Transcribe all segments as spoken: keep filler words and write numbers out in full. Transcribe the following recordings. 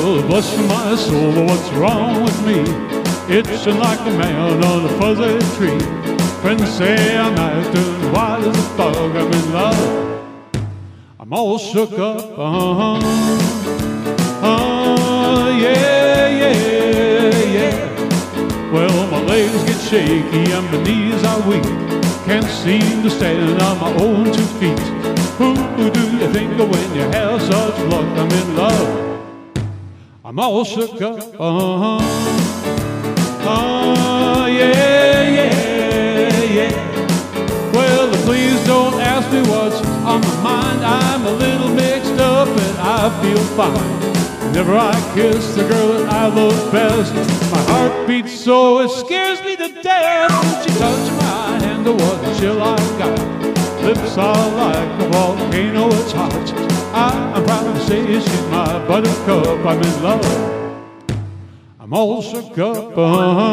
Well, bless my soul, what's wrong with me? Itching like a man on a fuzzy tree. Friends say I'm acting wild as a dog. I'm in love. I'm all shook up. Uh-huh. Uh, yeah, yeah, yeah. Well, my legs get shaky and my knees are weak. Can't seem to stand on my own two feet. Who do you think of when you have such luck? I'm in love. I'm all shook up. Uh-huh. Uh, yeah, yeah, yeah. Well, please don't ask me what's on my mind. I'm a little mixed up and I feel fine. Whenever I kiss the girl that I love best, my heart beats so it scares me to death. When she touched my hand, there was a chill I got. Lips are like a volcano, it's hot. I, I'm proud to say she's my buttercup. I'm in love. I'm all shook up. Uh-huh.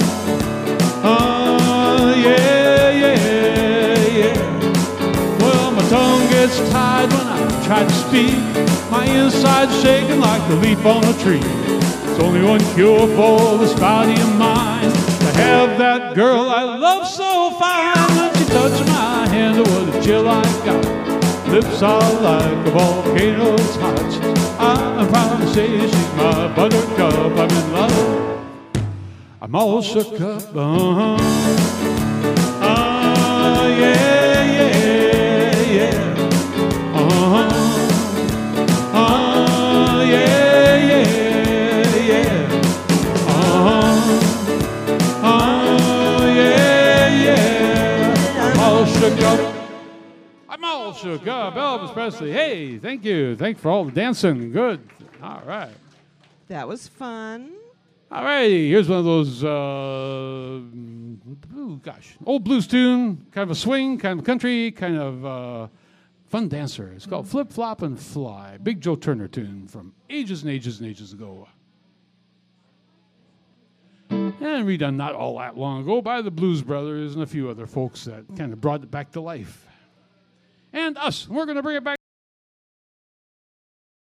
Uh, yeah, yeah, yeah. Well, my tongue gets tied when I try to speak. My inside's shaking like the leaf on a tree. There's only one cure for this body of mine, to have that girl I love so fine. When she touched my hand, there was a chill I got. Lips are like a volcano, it's hot. I'm proud to say she's my buttercup. I'm in love. I'm all shook up. Uh-huh. Uh, yeah, yeah, yeah. Uh-huh. Uh, yeah, yeah, yeah. Uh-huh. Uh, yeah, yeah. I'm all shook up. I'm all shook up. Elvis Presley. Hey, thank you. Thanks for all the dancing. Good. All right. That was fun. All righty. Here's one of those, uh, oh, gosh, old blues tune, kind of a swing, kind of country, kind of uh, fun dancer. It's called Flip, Flop, and Fly. Big Joe Turner tune from ages and ages and ages ago. And redone not all that long ago by the Blues Brothers and a few other folks that kind of brought it back to life. And us, we're going to bring it back.